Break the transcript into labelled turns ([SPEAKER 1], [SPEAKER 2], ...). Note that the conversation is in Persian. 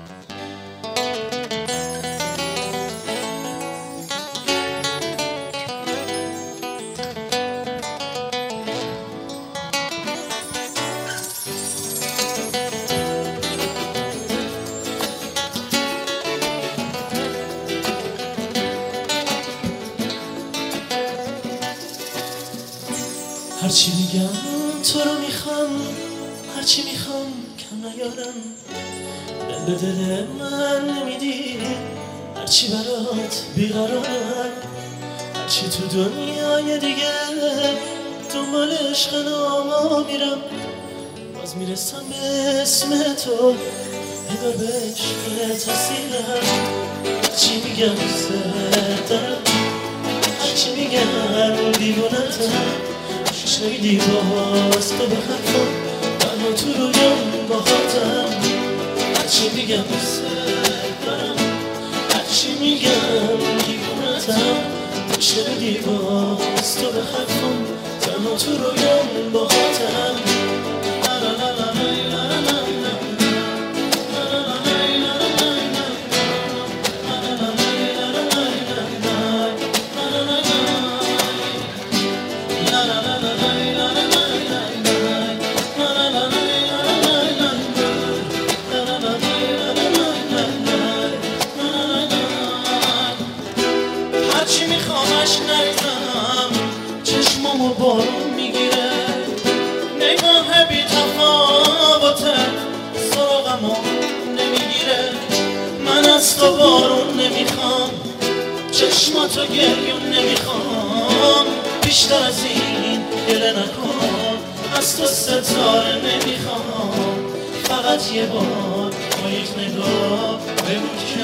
[SPEAKER 1] هرچی میگم تو رو میخوام، هرچی میخوام کم نیارم. دل به دل من نمیدی، هرچی برات بیقرارم. هرچی تو دنیای دیگه دنبال عشق ناما میرم، باز میرسم به اسم تو، انگار به عشق تسیرم. هرچی میگم دوست دارم، هرچی میگم دیوونتم. گوش نمیدی باز تو به حرفم، تنها تو رویم با خاطرم. هرچی میگم دوست دارم، هرچی میگم دیوونتم. گوش نمیدی باز تو به حرفم، تنها تو رویم با خاطرم. هرچی میخوامش نریزم، چشمامو بارون میگیره. نگاه بی تفاوته، سراغمو نمیگیره. من از تو بارون نمیخوام، چشماتو گریون نمیخوام. بیشتر از این گله نکن، از تو ستاره نمیخوام. فقط یه بار با یک نگاه بگو